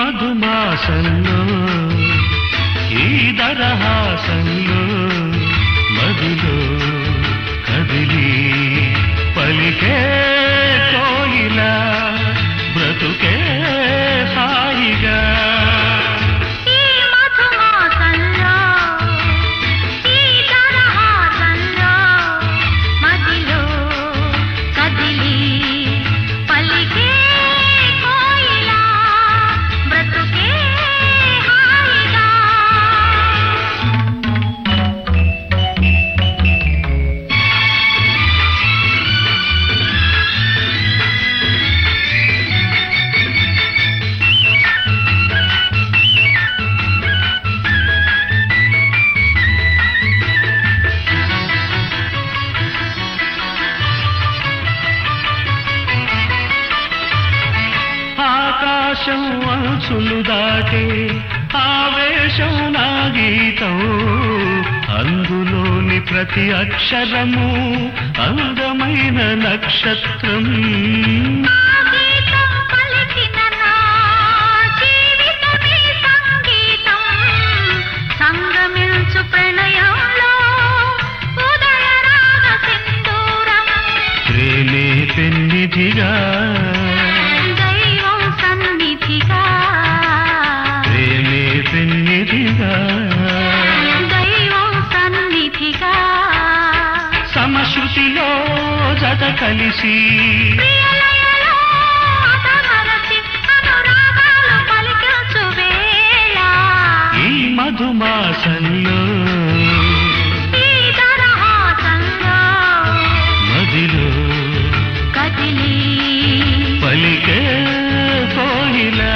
మధుమాసంలో ఈ దరహాసంలో మదిలో కదిలి పలికే కోయిలా బ్రతుకే హాయిగా ఆకాశం అంచులు దాటే ఆవేశం నా గీతం అందులోని ప్రతి అక్షరము అందమైన నక్షత్రం ప్రేమే పెన్నిధిగా సమశృతిలో జత కలిసి ఈ మధుమాసంలో మదిలో కదిలి పలికే కోయిలా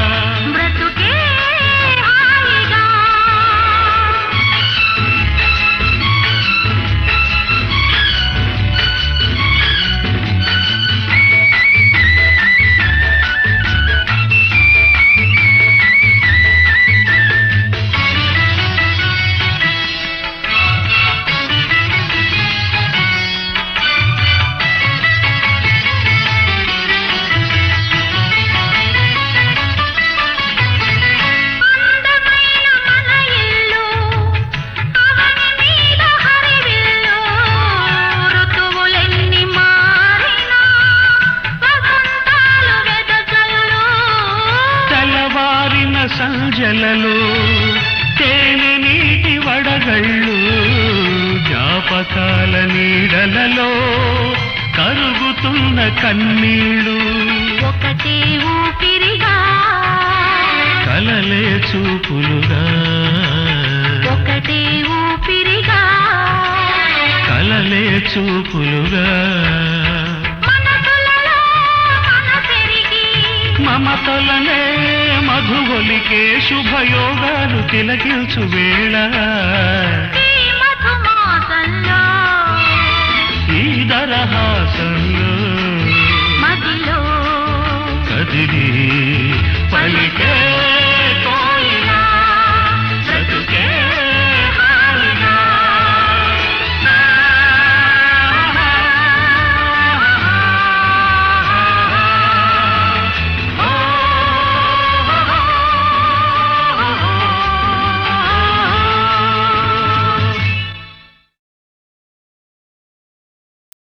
సంజలలో తేనె నీటి వడగళ్ళు జ్ఞాపకాల నీడలలో కరుగుతున్న కన్నీళ్ళు ఒకటే ఊపిరిగా కలలే చూపులుగా ఒకటే ఊపిరిగా కలలే చూపులుగా మమతలనే మధువలికే శుభయోగాలు తిలకించు వేళ ఈ దరహాసంలో మదిలో కదిలి పలికే